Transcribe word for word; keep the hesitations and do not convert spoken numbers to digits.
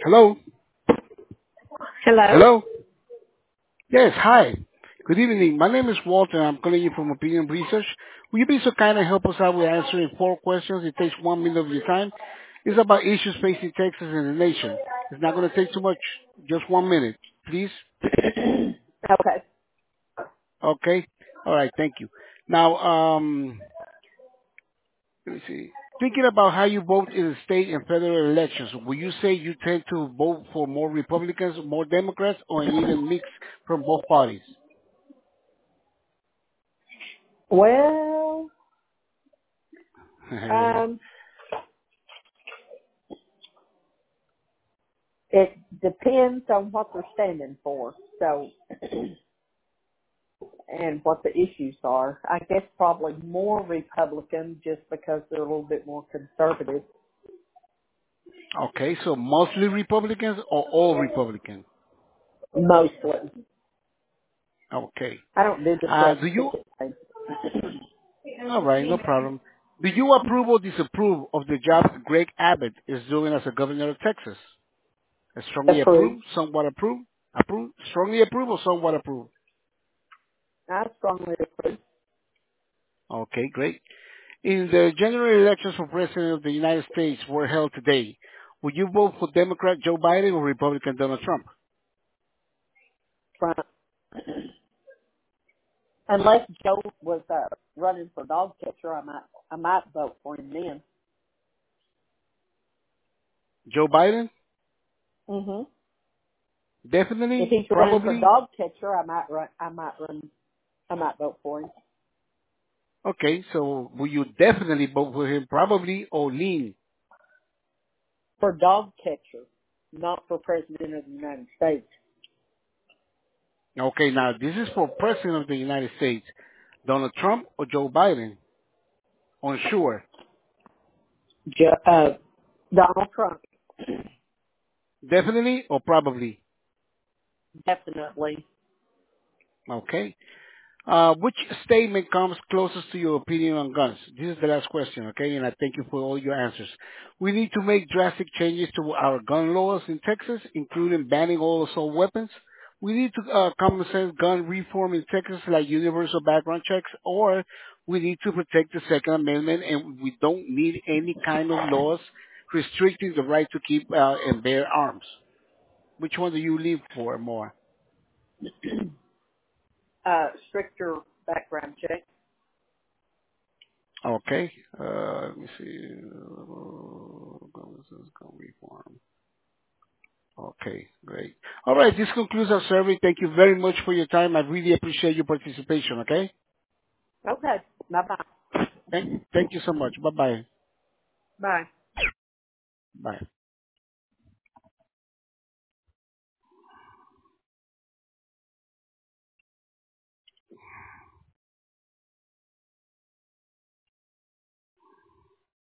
Hello? Hello? Hello? Yes, hi. Good evening. My name is Walter. I'm calling you from Opinion Research. Will you be so kind and help us out with answering four questions? It takes one minute of your time. It's about issues facing Texas and the nation. It's not going to take too much. Just one minute, please. Okay. Okay? All right. Thank you. Now, um, let me see. Thinking about how you vote in the state and federal elections, will you say you tend to vote for more Republicans, more Democrats, or an even mix from both parties? Well, um, it depends on what they're standing for, so, and what the issues are. I guess probably more Republican just because they're a little bit more conservative. Okay, so mostly Republicans or all Republicans? Mostly. Okay. I don't do the Uh, flex do you, ticket thing. all right, no problem. Do you approve or disapprove of the job Greg Abbott is doing as a governor of Texas? Uh, Strongly Approved. approve, somewhat approve, approve, strongly approve or somewhat approve? I strongly approve. Okay, great. In the general elections for president of the United States were held today, would you vote for Democrat Joe Biden or Republican Donald Trump? Trump. Unless Joe was uh, running for dog catcher, I might, I might vote for him then. Joe Biden? hmm If Definitely? he's running for Probably? dog catcher, I might run, I might run, I might vote for him. Okay, so will you definitely vote for him? Probably or lean? For dog catcher, not for president of the United States. Okay, now this is for president of the United States. Donald Trump or Joe Biden? Unsure. Jo- uh, Donald Trump, Definitely or probably? definitely. Okay. Uh, which statement comes closest to your opinion on guns? This is the last question, okay? And I thank you for all your answers. We need to make drastic changes to our gun laws in Texas, including banning all assault weapons. We need to uh, common sense gun reform in Texas, like universal background checks, or we need to protect the Second Amendment, and we don't need any kind of laws restricting the right to keep uh, and bear arms. Which one do you lean for more? Uh, stricter background check. Okay. Uh, let me see. Uh, gun reform. Okay, great. All right, this concludes our survey. Thank you very much for your time. I really appreciate your participation, okay? Okay. Bye bye. Thank, thank you so much. Bye-bye. Bye. Bye.